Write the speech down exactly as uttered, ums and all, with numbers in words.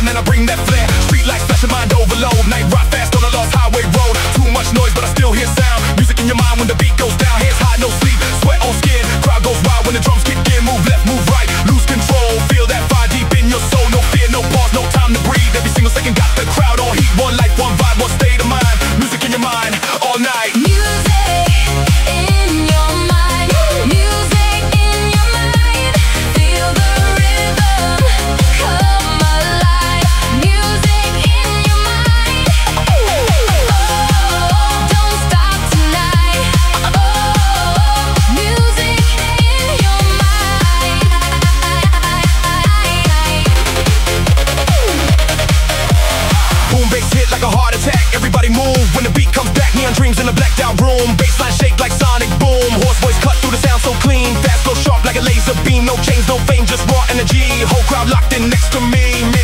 and I bring that flair. Street lights flashing, mind overload. Night ride fast on a lost highway road. Too much noise, but I still hear sound. Music in your mind when the beat goes down. Hands high, no sleep, sweat on skin. Crowd goes wild when the drums kick in. Move left, move right, lose control. Feel that fire deep in your soul. No fear, no pause, no time to breathe. Every single second got the crowd on heat. One life, one vibe, one state of mind. Music in your mind, all night. Music in your mind. Music in your mind. Feel the rhythm come alive. Music in your mind. Oh, don't stop tonight. Oh, music in your mind. Boom, bass hit like a heart attack. Everybody move when the beat comes back. Neon dreams in a blacked out room. Bassline shake like sonic boom. Hoarse voice cut through the sound so clean. Fast, flow sharp like a laser beam. No chains, no fame, just raw energy. Whole crowd locked in next to me.